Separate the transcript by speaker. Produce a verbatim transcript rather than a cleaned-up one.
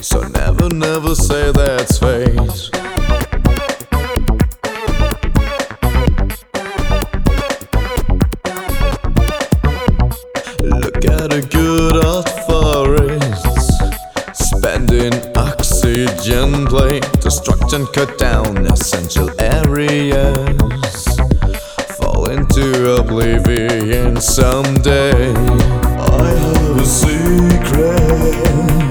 Speaker 1: So never, never say that's fate. Look at a good old forest, spending oxygen play. Destruction cut down essential areas, fall into oblivion someday.